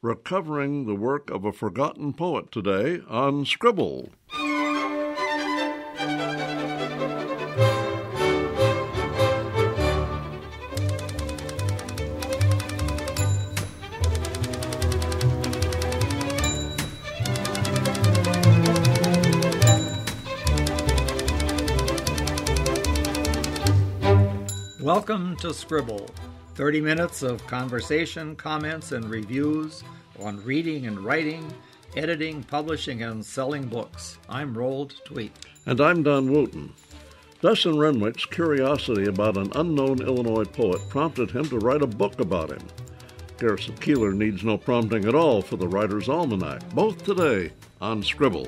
recovering the work of a forgotten poet today on Scribble. Welcome to Scribble, 30 minutes of conversation, comments, and reviews on reading and writing, editing, publishing, and selling books. I'm Roald Tweet. And I'm Don Wooten. Dustin Renwick's curiosity about an unknown Illinois poet prompted him to write a book about him. Garrison Keillor needs no prompting at all for the Writer's Almanac, both today on Scribble.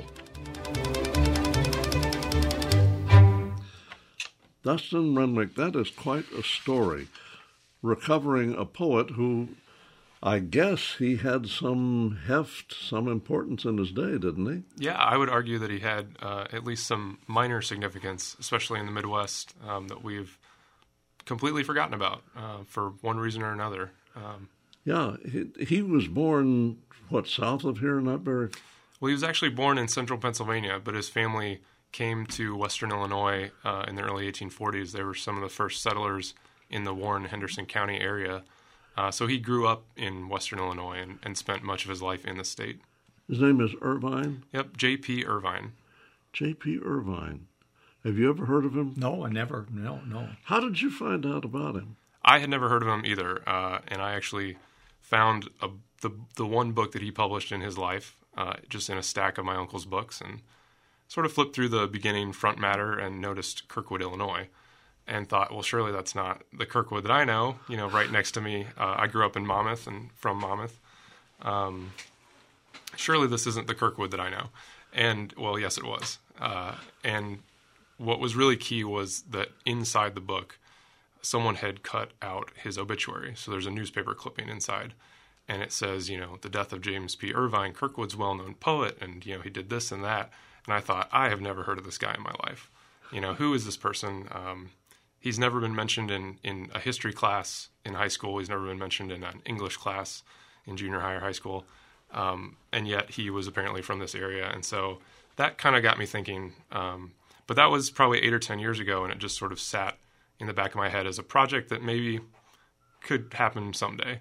Dustin Renwick, that is quite a story. Recovering a poet who, I guess he had some heft, some importance in his day, didn't he? Yeah, I would argue that he had at least some minor significance, especially in the Midwest, that we've completely forgotten about for one reason or another. Yeah, he was born, south of here, not very... Well, he was actually born in central Pennsylvania, but his family came to western Illinois in the early 1840s. They were some of the first settlers in the Warren-Henderson County area. So he grew up in western Illinois and spent much of his life in the state. His name is Irvine? Yep, J.P. Irvine. J.P. Irvine. Have you ever heard of him? No, I never. No. How did you find out about him? I had never heard of him either, and I actually found the one book that he published in his life just in a stack of my uncle's books, and sort of flipped through the beginning front matter and noticed Kirkwood, Illinois, and thought, well, surely that's not the Kirkwood that I know, right next to me. I grew up in Monmouth and from Monmouth. Surely this isn't the Kirkwood that I know. And, well, yes, it was. And what was really key was that inside the book, someone had cut out his obituary. So there's a newspaper clipping inside, and it says, the death of James P. Irvine, Kirkwood's well-known poet, and, he did this and that. And I thought, I have never heard of this guy in my life. Who is this person? He's never been mentioned in a history class in high school. He's never been mentioned in an English class in junior high or high school. And yet he was apparently from this area. And so that kind of got me thinking. But that was probably 8 or 10 years ago, and it just sort of sat in the back of my head as a project that maybe could happen someday.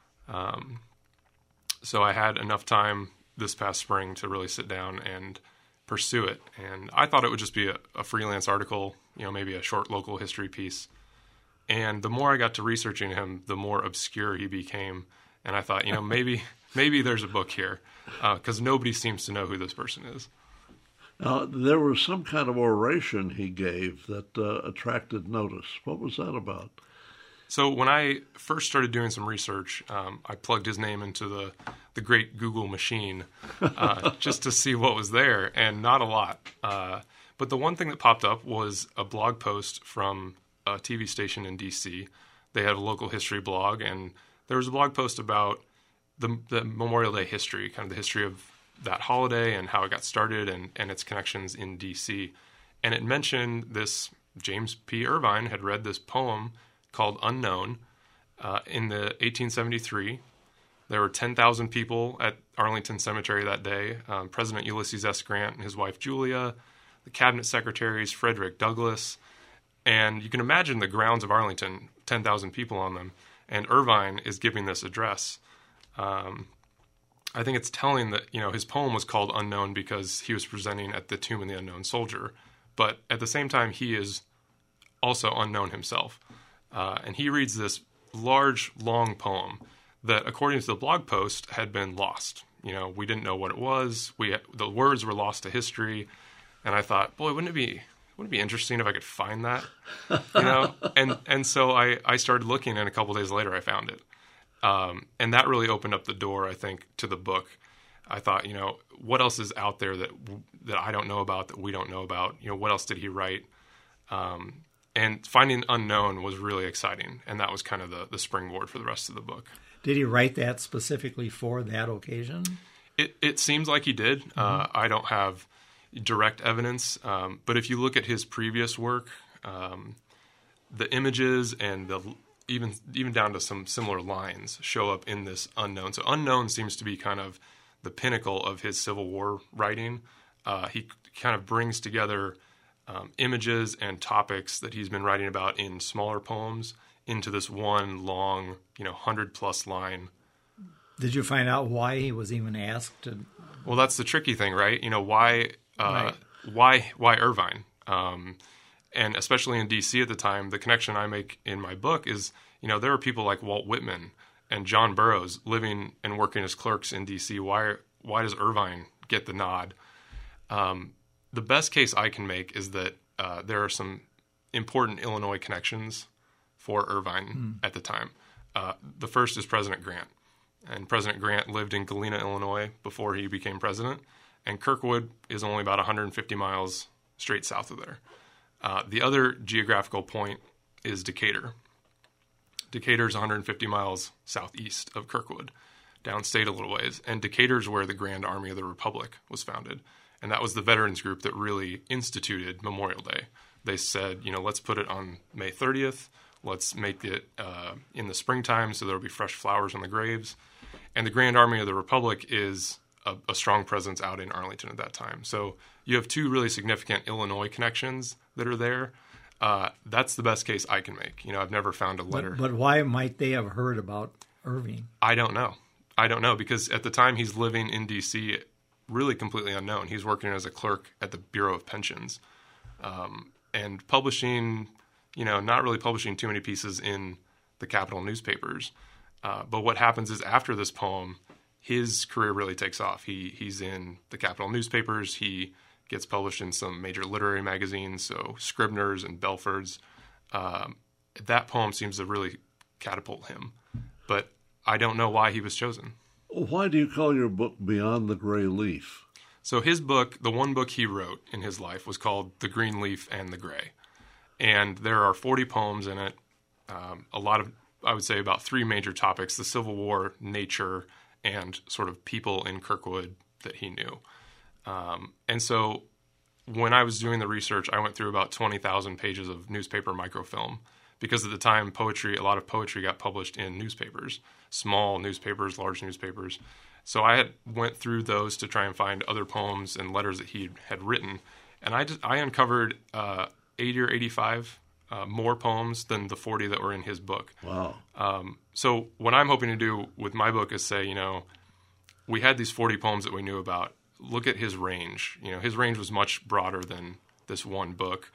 So I had enough time this past spring to really sit down and pursue it. And I thought it would just be a freelance article, maybe a short local history piece. And the more I got to researching him, the more obscure he became. And I thought, maybe there's a book here, because nobody seems to know who this person is. There was some kind of oration he gave that attracted notice. What was that about? So when I first started doing some research, I plugged his name into the great Google machine just to see what was there, and not a lot. But the one thing that popped up was a blog post from a TV station in D.C. They had a local history blog, and there was a blog post about the Memorial Day history, kind of the history of that holiday and how it got started and its connections in D.C. And it mentioned this James P. Irvine had read this poem called Unknown in the 1873. There were 10,000 people at Arlington Cemetery that day. President Ulysses S. Grant and his wife Julia, the cabinet secretaries, Frederick Douglass, and you can imagine the grounds of Arlington, 10,000 people on them, and Irvine is giving this address. I think it's telling that, his poem was called Unknown because he was presenting at the Tomb of the Unknown Soldier, but at the same time, he is also unknown himself. And he reads this large, long poem that, according to the blog post, had been lost. We didn't know what it was. The words were lost to history. And I thought, boy, wouldn't it be interesting if I could find that? And so I started looking, and a couple days later I found it. And that really opened up the door, I think, to the book. I thought, what else is out there that I don't know about, that we don't know about? What else did he write? And finding Unknown was really exciting, and that was kind of the springboard for the rest of the book. Did he write that specifically for that occasion? It seems like he did. Mm-hmm. I don't have direct evidence, but if you look at his previous work, the images and even down to some similar lines show up in this Unknown. So Unknown seems to be kind of the pinnacle of his Civil War writing. He kind of brings together images and topics that he's been writing about in smaller poems into this one long, 100+ line. Did you find out why he was even asked to? Well, that's the tricky thing, right? Why Irvine? And especially in D.C. at the time, the connection I make in my book is, there are people like Walt Whitman and John Burroughs living and working as clerks in D.C. Why does Irvine get the nod? The best case I can make is that there are some important Illinois connections for Irvine at the time. The first is President Grant. And President Grant lived in Galena, Illinois before he became president. And Kirkwood is only about 150 miles straight south of there. The other geographical point is Decatur. Decatur is 150 miles southeast of Kirkwood, downstate a little ways. And Decatur is where the Grand Army of the Republic was founded. And that was the veterans group that really instituted Memorial Day. They said, let's put it on May 30th. Let's make it in the springtime so there'll be fresh flowers on the graves. And the Grand Army of the Republic is a strong presence out in Arlington at that time. So you have two really significant Illinois connections that are there. That's the best case I can make. I've never found a letter. But why might they have heard about Irving? I don't know because at the time he's living in D.C., really completely unknown. He's working as a clerk at the Bureau of Pensions and publishing, not really publishing too many pieces in the capital newspapers. But what happens is after this poem, his career really takes off. He's in the capital newspapers. He gets published in some major literary magazines, so Scribner's and Belford's. That poem seems to really catapult him. But I don't know why he was chosen. Why do you call your book Beyond the Gray Leaf? So his book, the one book he wrote in his life, was called The Green Leaf and the Gray. And there are 40 poems in it, a lot of, I would say, about three major topics: the Civil War, nature, and sort of people in Kirkwood that he knew. And so when I was doing the research, I went through about 20,000 pages of newspaper microfilm because at the time, a lot of poetry got published in newspapers, small newspapers, large newspapers. So I went through those to try and find other poems and letters that he had written. And I uncovered 80 or 85 more poems than the 40 that were in his book. Wow. So what I'm hoping to do with my book is say, we had these 40 poems that we knew about. Look at his range. His range was much broader than this one book.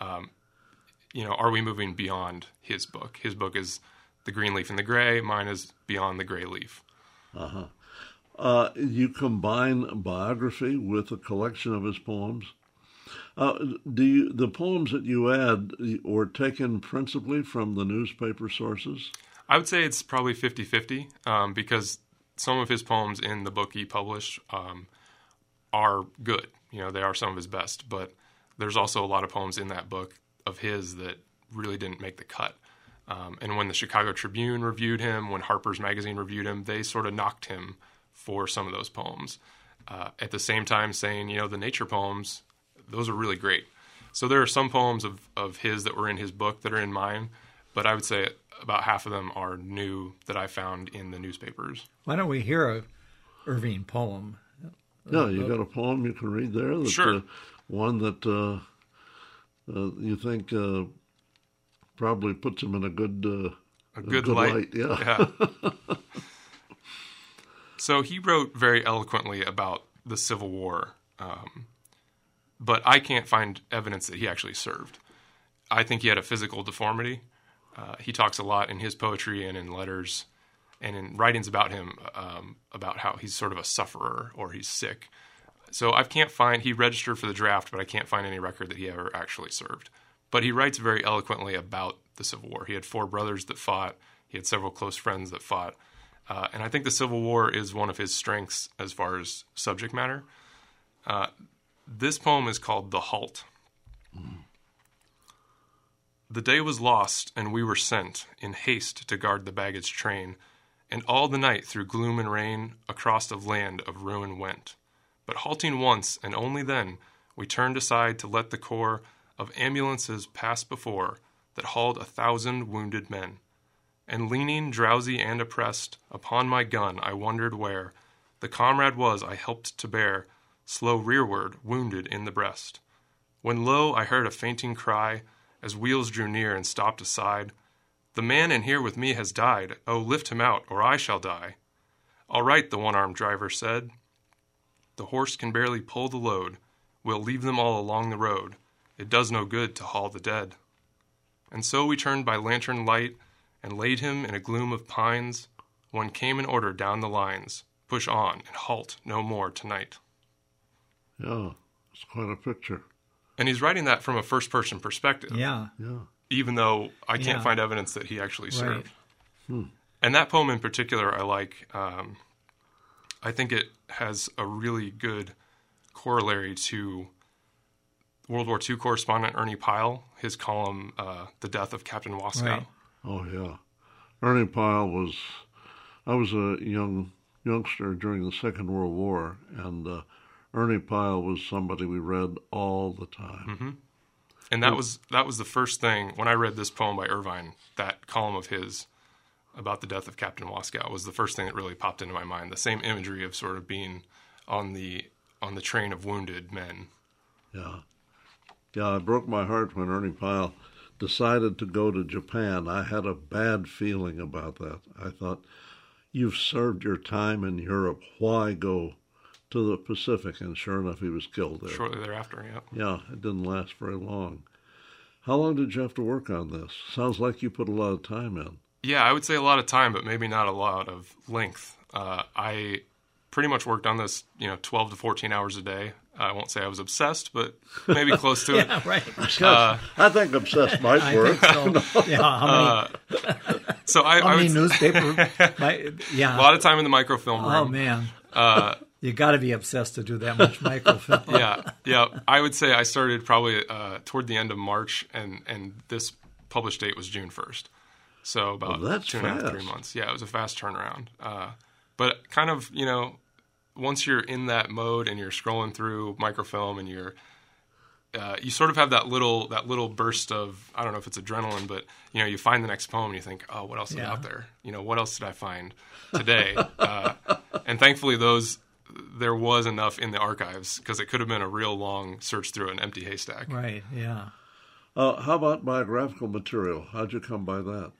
Are we moving beyond his book? His book is The Green Leaf and the Gray. Mine is Beyond the Gray Leaf. You combine biography with a collection of his poems. The poems that you add were taken principally from the newspaper sources? I would say it's probably 50-50 because some of his poems in the book he published are good. They are some of his best, but there's also a lot of poems in that book of his that really didn't make the cut. And when the Chicago Tribune reviewed him, when Harper's Magazine reviewed him, they sort of knocked him for some of those poems. At the same time saying, the nature poems, those are really great. So there are some poems of his that were in his book that are in mine, but I would say about half of them are new that I found in the newspapers. Why don't we hear a Irving poem? Yeah, you got a poem you can read there? Sure. One that you think probably puts him in a good light. Yeah. So he wrote very eloquently about the Civil War, but I can't find evidence that he actually served. I think he had a physical deformity. He talks a lot in his poetry and in letters and in writings about him, about how he's sort of a sufferer or he's sick. So he registered for the draft, but I can't find any record that he ever actually served. But he writes very eloquently about the Civil War. He had 4 brothers that fought. He had several close friends that fought. And I think the Civil War is one of his strengths as far as subject matter. This poem is called The Halt. The day was lost, and we were sent in haste to guard the baggage train, and all the night through gloom and rain across of land of ruin went. But halting once, and only then, we turned aside to let the corps of ambulances pass before that hauled 1,000 wounded men. and leaning, drowsy and oppressed, upon my gun, I wondered where the comrade was I helped to bear, slow rearward, wounded in the breast. When lo, I heard a fainting cry, as wheels drew near and stopped aside. The man in here with me has died. Oh, lift him out, or I shall die. All right, the one-armed driver said. The horse can barely pull the load. We'll leave them all along the road. It does no good to haul the dead. And so we turned by lantern light and laid him in a gloom of pines. One came and ordered down the lines, push on and halt no more tonight. Yeah, it's quite a picture. And he's writing that from a first-person perspective. Yeah. Even though I can't Yeah. find evidence that he actually served. Right. And that poem in particular I like. I think it has a really good corollary to World War II correspondent Ernie Pyle, his column, The Death of Captain Waskow. Right. Oh, yeah. Ernie Pyle I was a youngster during the Second World War, and Ernie Pyle was somebody we read all the time. Mm-hmm. And that was the first thing, when I read this poem by Irvine, that column of his about the death of Captain Waskow was the first thing that really popped into my mind. The same imagery of sort of being on the train of wounded men. Yeah. Yeah, it broke my heart when Ernie Pyle decided to go to Japan. I had a bad feeling about that. I thought, you've served your time in Europe. Why go to the Pacific? And sure enough, he was killed there. Shortly thereafter, yeah. Yeah, it didn't last very long. How long did you have to work on this? Sounds like you put a lot of time in. Yeah, I would say a lot of time, but maybe not a lot of length. I pretty much worked on this, 12 to 14 hours a day. I won't say I was obsessed, but maybe close to it. Yeah, right. I think obsessed might I work. think so. Yeah, how many newspaper? Yeah. A lot of time in the microfilm room. Oh, man. You got to be obsessed to do that much microfilm. Yeah. I would say I started probably toward the end of March, and this published date was June 1st. So about 2.5, 3 months. Yeah, it was a fast turnaround. But kind of, once you're in that mode and you're scrolling through microfilm and you sort of have that little burst of, I don't know if it's adrenaline, but you find the next poem and you think, oh, what else is out there? What else did I find today? And thankfully there was enough in the archives, because it could have been a real long search through an empty haystack. Right. Yeah. How about biographical material? How'd you come by that?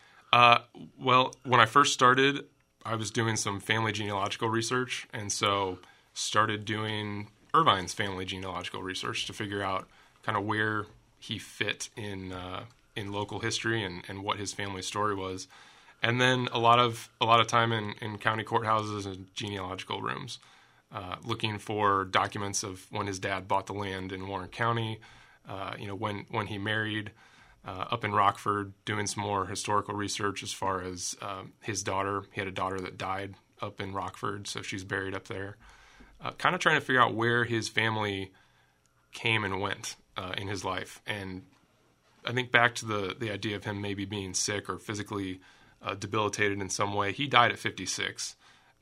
Well, when I first started, I was doing some family genealogical research, and so started doing Irvine's family genealogical research to figure out kind of where he fit in local history and what his family story was. And then a lot of time in county courthouses and genealogical rooms, looking for documents of when his dad bought the land in Warren County, when he married, up in Rockford, doing some more historical research as far as his daughter. He had a daughter that died up in Rockford, so she's buried up there. Kind of trying to figure out where his family came and went in his life. And I think back to the idea of him maybe being sick or physically debilitated in some way. He died at 56.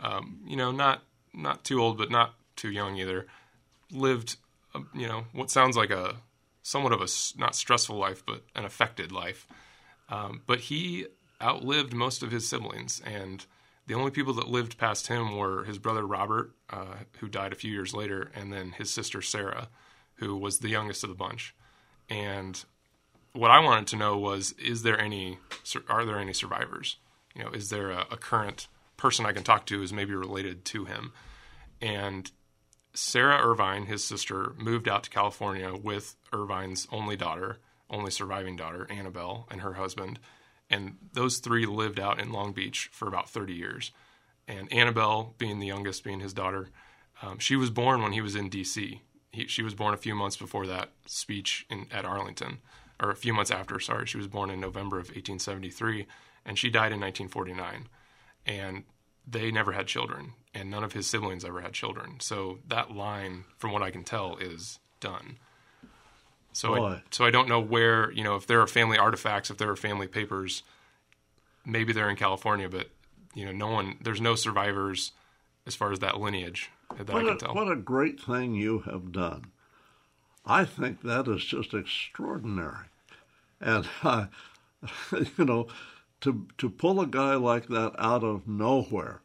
Not too old, but not too young either. Lived, what sounds like somewhat of a not stressful life, but an affected life. But he outlived most of his siblings, and the only people that lived past him were his brother Robert, who died a few years later, and then his sister Sarah, who was the youngest of the bunch. And what I wanted to know was, are there any survivors? Is there a current person I can talk to who's maybe related to him? And Sarah Irvine, his sister, moved out to California with Irvine's only surviving daughter, Annabelle, and her husband. And those three lived out in Long Beach for about 30 years. And Annabelle, being the youngest, being his daughter, she was born when he was in D.C. She was born a few months before that speech at Arlington, or a few months after, sorry. She was born in November of 1873, and she died in 1949. And they never had children, and none of his siblings ever had children. So that line, from what I can tell, is done. So I don't know where, if there are family artifacts, if there are family papers, maybe they're in California, but, there's no survivors as far as that lineage that I can tell. What a great thing you have done. I think that is just extraordinary. And, to pull a guy like that out of nowhere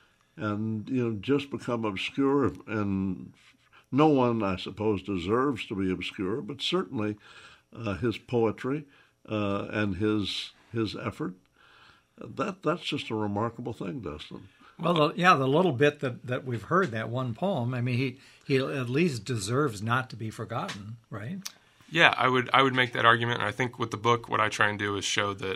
and just become obscure, and no one, I suppose, deserves to be obscure, but certainly his poetry and his effort, that's just a remarkable thing, Dustin. Well, the little bit that we've heard, that one poem, I mean, he at least deserves not to be forgotten, right? Yeah, I would make that argument, and I think with the book, what I try and do is show that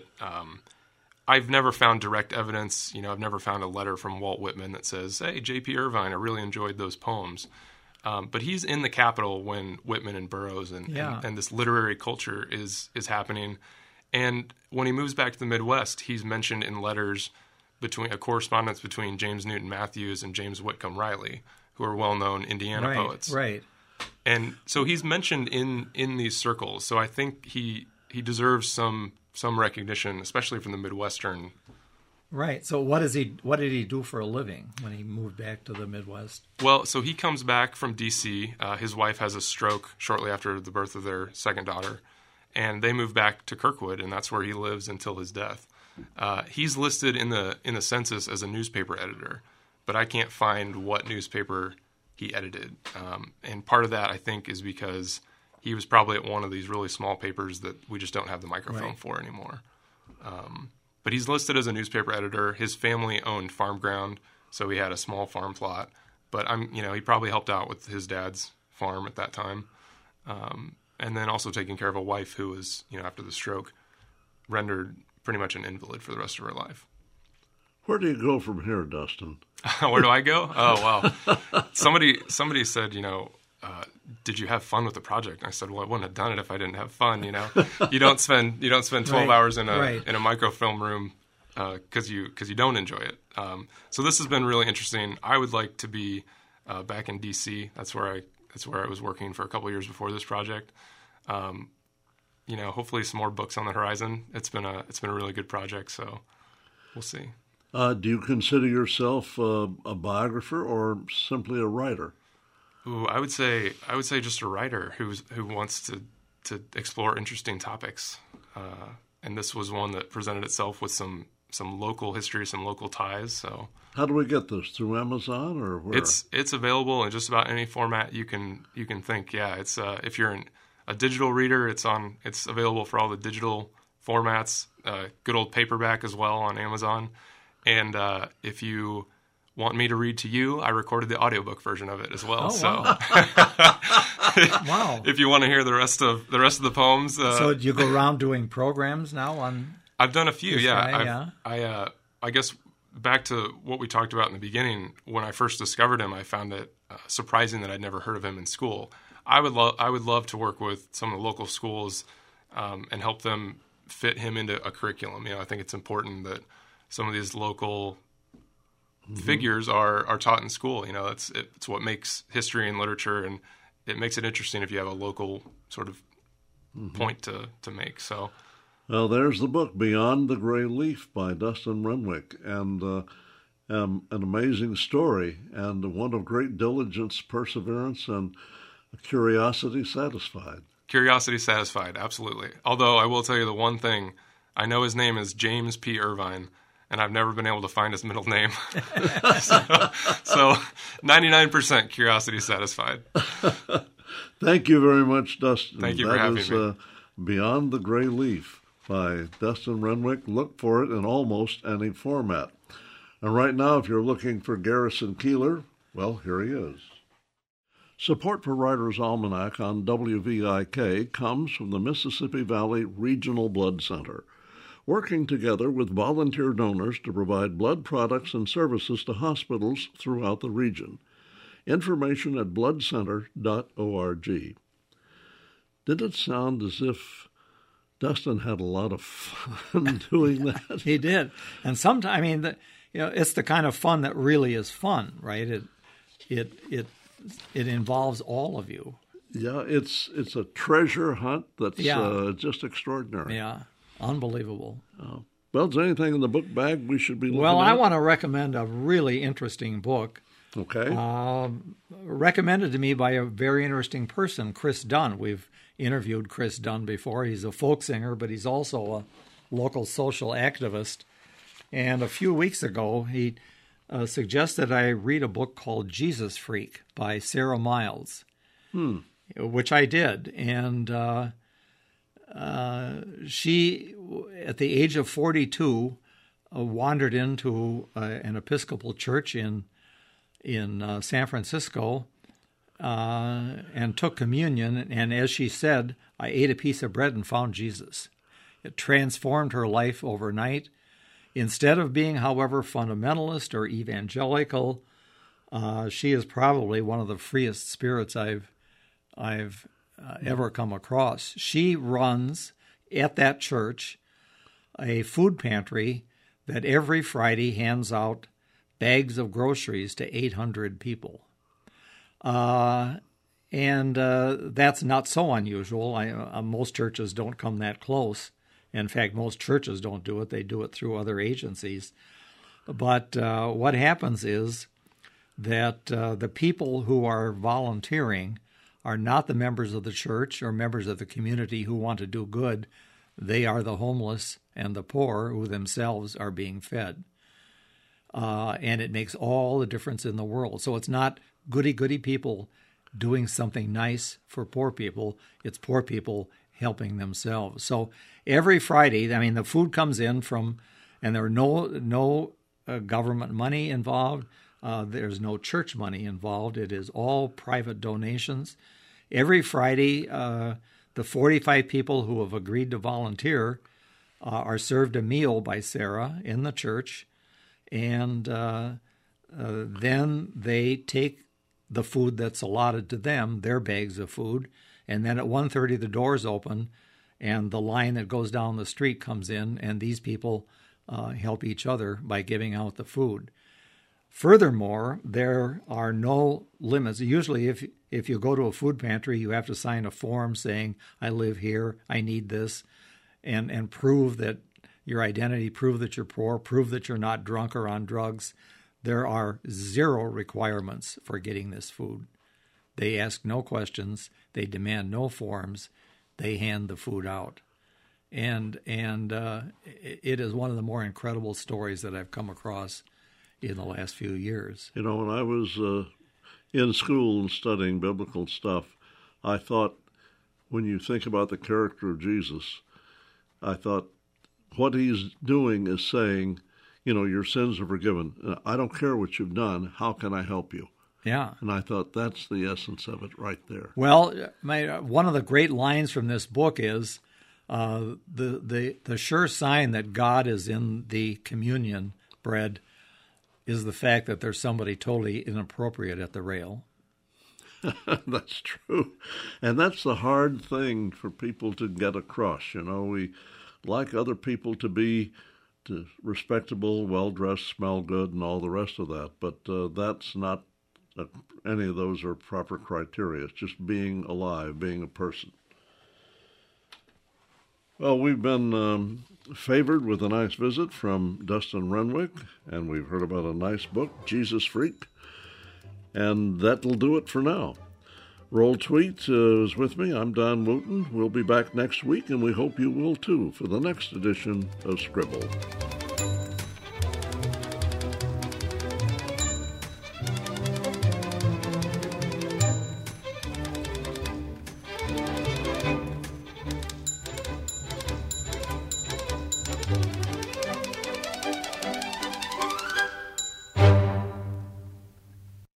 I've never found direct evidence. I've never found a letter from Walt Whitman that says, "Hey, J.P. Irvine, I really enjoyed those poems." But he's in the Capitol when Whitman and Burroughs and this literary culture is happening. And when he moves back to the Midwest, he's mentioned in letters between a correspondence between James Newton Matthews and James Whitcomb Riley, who are well-known Indiana poets. Right. And so he's mentioned in these circles. So I think he deserves some recognition, especially from the Midwestern. Right. So what did he do for a living when he moved back to the Midwest? Well, so he comes back from D.C. His wife has a stroke shortly after the birth of their second daughter, and they move back to Kirkwood, and that's where he lives until his death. He's listed in the census as a newspaper editor, but I can't find what newspaper he edited. And part of that, I think, is because he was probably at one of these really small papers that we just don't have the microphone for anymore. But he's listed as a newspaper editor. His family owned farm ground, so he had a small farm plot. But he probably helped out with his dad's farm at that time, and then also taking care of a wife who was, after the stroke, rendered pretty much an invalid for the rest of her life. Where do you go from here, Dustin? Where do I go? Oh, wow. Somebody said, did you have fun with the project? And I said, well, I wouldn't have done it if I didn't have fun. You don't spend 12 hours in a microfilm room because you don't enjoy it. So this has been really interesting. I would like to be back in D.C. That's where I was working for a couple of years before this project. Hopefully some more books on the horizon. It's been a really good project, so we'll see. Do you consider yourself a biographer or simply a writer? Ooh, I would say just a writer who wants to explore interesting topics. And this was one that presented itself with some local history, some local ties. So how do we get this? Through Amazon or where? It's available in just about any format you can think. Yeah, it's if you're a digital reader, it's available for all the digital formats. Good old paperback as well on Amazon. And if you want me to read to you, I recorded the audiobook version of it as well. Wow. Wow. If you want to hear the rest of the poems. So you go around doing programs now on? I've done a few, yeah. I guess back to what we talked about in the beginning, when I first discovered him, I found it surprising that I'd never heard of him in school. I would love to work with some of the local schools and help them fit him into a curriculum. I think it's important that some of these local figures are taught in school. It's what makes history and literature, and it makes it interesting if you have a local sort of point to make. So, well, there's the book Beyond the Gray Leaf by Dustin Renwick, and an amazing story, and one of great diligence, perseverance, and curiosity satisfied. Curiosity satisfied, absolutely. Although I will tell you the one thing, I know his name is James P. Irvine, and I've never been able to find his middle name. so 99% curiosity satisfied. Thank you very much, Dustin. Thank you for having me. Beyond the Gray Leaf by Dustin Renwick. Look for it in almost any format. And right now, if you're looking for Garrison Keillor, well, here he is. Support for Writer's Almanac on WVIK comes from the Mississippi Valley Regional Blood Center, working together with volunteer donors to provide blood products and services to hospitals throughout the region. Information at bloodcenter.org. Did it sound as if Dustin had a lot of fun doing that? He did. And sometimes, it's the kind of fun that really is fun, right? It involves all of you. Yeah, it's a treasure hunt that's just extraordinary. Yeah, unbelievable. Well, is there anything in the book bag we should be looking at? Well, I want to recommend a really interesting book. Okay. Recommended to me by a very interesting person, Chris Dunn. We've interviewed Chris Dunn before. He's a folk singer, but he's also local social activist. And a few weeks ago, he suggested I read a book called Jesus Freak by Sarah Miles, which I did. And she, at the age of 42, wandered into an Episcopal church in San Francisco and took communion. And as she said, I ate a piece of bread and found Jesus. It transformed her life overnight. Instead of being, however, fundamentalist or evangelical, she is probably one of the freest spirits I've ever come across. She runs at that church a food pantry that every Friday hands out bags of groceries to 800 people. And that's not so unusual. Most churches don't come that close. In fact, most churches don't do it. They do it through other agencies. But what happens is that the people who are volunteering are not the members of the church or members of the community who want to do good. They are the homeless and the poor who themselves are being fed. And it makes all the difference in the world. So it's not goody-goody people doing something nice for poor people. It's poor people helping themselves. So every Friday, I mean, the food comes in from, and there are no government money involved. There's no church money involved. It is all private donations. Every Friday, the 45 people who have agreed to volunteer are served a meal by Sarah in the church, and then they take the food that's allotted to them, their bags of food, and then at 1:30 the doors open, and the line that goes down the street comes in, and these people help each other by giving out the food. Furthermore, there are no limits. Usually, if you go to a food pantry, you have to sign a form saying, I live here, I need this, and prove that your identity, prove that you're poor, prove that you're not drunk or on drugs. There are zero requirements for getting this food. They ask no questions. They demand no forms. They hand the food out. And it is one of the more incredible stories that I've come across in the last few years. You know, when I was in school and studying biblical stuff, I thought, when you think about the character of Jesus, I thought what he's doing is saying, you know, your sins are forgiven. I don't care what you've done. How can I help you? Yeah. And I thought that's the essence of it right there. Well, one of the great lines from this book is the sure sign that God is in the communion bread is the fact that there's somebody totally inappropriate at the rail. That's true. And that's the hard thing for people to get across. You know, we like other people to be respectable, well-dressed, smell good, and all the rest of that. But that's not any of those are proper criteria. It's just being alive, being a person. Well, we've been favored with a nice visit from Dustin Renwick, and we've heard about a nice book, Jesus Freak. And that'll do it for now. Roll Tweet is with me. I'm Don Wooten. We'll be back next week, and we hope you will too, for the next edition of Scribble.